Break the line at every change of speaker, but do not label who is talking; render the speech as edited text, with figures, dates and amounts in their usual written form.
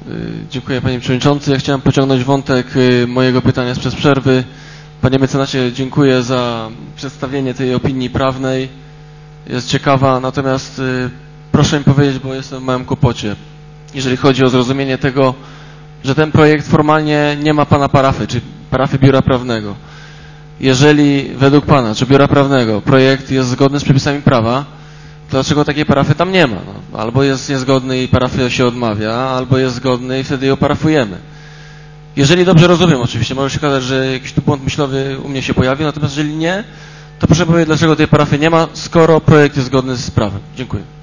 Dziękuję, panie przewodniczący. Ja chciałem pociągnąć wątek mojego pytania sprzed przerwy. Panie mecenasie, dziękuję za przedstawienie tej opinii prawnej. Jest ciekawa, natomiast proszę mi powiedzieć, bo jestem w małym kłopocie, jeżeli chodzi o zrozumienie tego, że ten projekt formalnie nie ma pana parafy, czy parafy biura prawnego. Jeżeli według pana, czy biura prawnego, projekt jest zgodny z przepisami prawa, to dlaczego takiej parafy tam nie ma? No, albo jest niezgodny i parafia się odmawia, albo jest zgodny i wtedy ją parafujemy. Jeżeli dobrze rozumiem oczywiście, może się okazać, że jakiś tu błąd myślowy u mnie się pojawi, natomiast jeżeli nie, to proszę powiedzieć, dlaczego tej parafy nie ma, skoro projekt jest zgodny z prawem. Dziękuję.